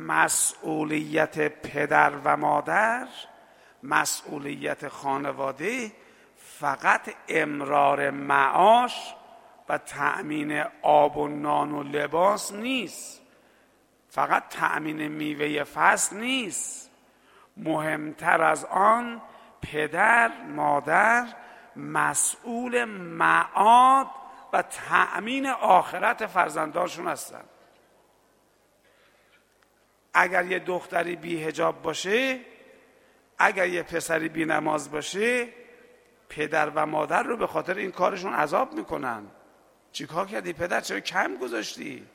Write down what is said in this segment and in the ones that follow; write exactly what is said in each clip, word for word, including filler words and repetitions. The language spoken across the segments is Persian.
مسئولیت پدر و مادر، مسئولیت خانواده فقط امرار معاش و تأمین آب و نان و لباس نیست، فقط تأمین میوه فصل نیست. مهمتر از آن پدر مادر مسئول معاد و تأمین آخرت فرزندانشون هستن. اگر یه دختری بی حجاب باشه، اگر یه پسری بی نماز باشه، پدر و مادر رو به خاطر این کارشون عذاب میکنن. چیکار کردی پدر؟ چرا کم گذاشتی؟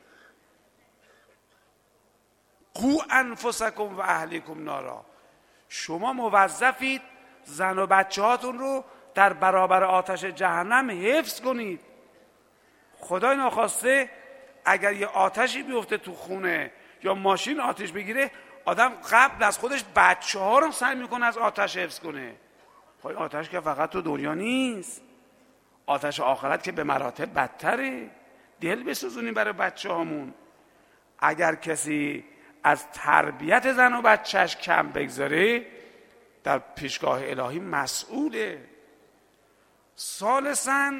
قو انفسکم و اهلیکم نارا. شما موظفید زن و بچه هاتون رو در برابر آتش جهنم حفظ کنید. خدای ناخواسته اگر یه آتشی بیفته تو خونه یا ماشین آتش بگیره، آدم قبل از خودش بچه ها رو سعی میکنه از آتش حفظ کنه. خب آتش که فقط تو دنیا نیست، آتش آخرت که به مراتب بدتره. دل بسوزونیم برای بچه هامون. اگر کسی از تربیت زن و بچهش کم بگذاره، در پیشگاه الهی مسئوله. ثالثاً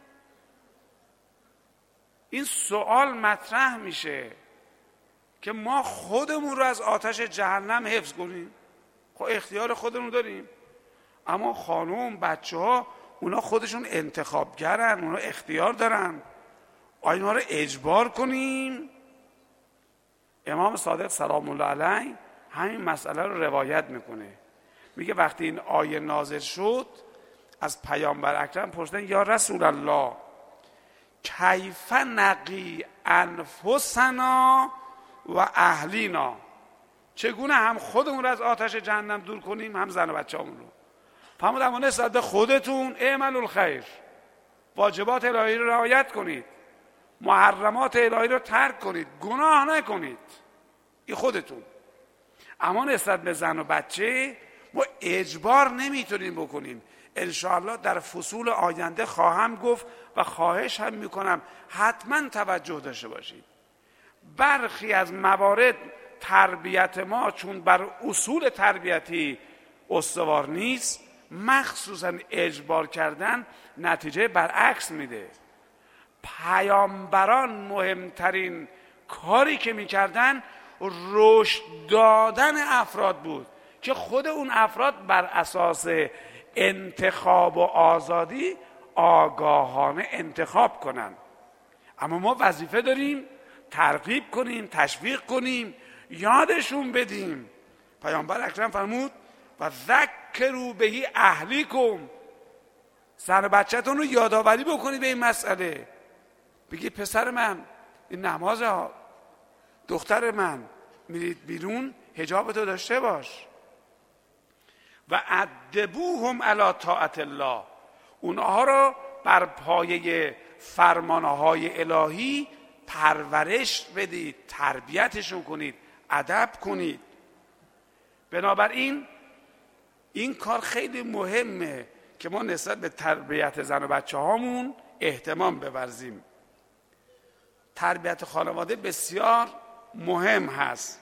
این سوال مطرح میشه که ما خودمون رو از آتش جهنم حفظ کنیم. خب اختیار خودمون داریم، اما خانم بچه ها اونا خودشون انتخابگرن، اونا اختیار دارن. آیا اینا رو اجبار کنیم؟ امام صادق سلام الله علیه همین مسئله رو روایت میکنه. میگه وقتی این آیه نازل شد از پیامبر اکرم پرسیدن یا رسول الله کیف نقی انفسنا و اهلینا، چگونه هم خودمون رو از آتش جهنم دور کنیم هم زن و بچه‌مون رو. فرمود اما نسبت به خودتون اعملوا الخیر، واجبات الهی رو رعایت کنید، محرمات الهی رو ترک کنید، گناه نکنید، این خودتون. اما نسبت به زن و بچه ما اجبار نمیتونیم بکنیم. انشاءالله در فصول آینده خواهم گفت و خواهش هم میکنم حتما توجه داشته باشید. برخی از موارد تربیت ما چون بر اصول تربیتی استوار نیست، مخصوصا اجبار کردن نتیجه برعکس میده. پیامبران مهمترین کاری که میکردن رشد دادن افراد بود که خود اون افراد بر اساس انتخاب و آزادی آگاهانه انتخاب کنن. اما ما وظیفه داریم ترغیب کنیم، تشویق کنیم، یادشون بدیم. پیامبر اکرم فرمود و ذکروا به اهلیکم، زن و بچه‌تون رو یادآوری بکنید به این مسئله. بگی پسر من این نماز ها، دختر من میرید بیرون حجابتو داشته باش. و ادبوهم علی طاعت الله، اونها رو بر پایه فرمانهای الهی پرورش بدید، تربیتشون کنید، ادب کنید. بنابراین این کار خیلی مهمه که ما نسبت به تربیت زن و بچه هامون اهتمام بورزیم. تربیت خانواده بسیار مهم هست.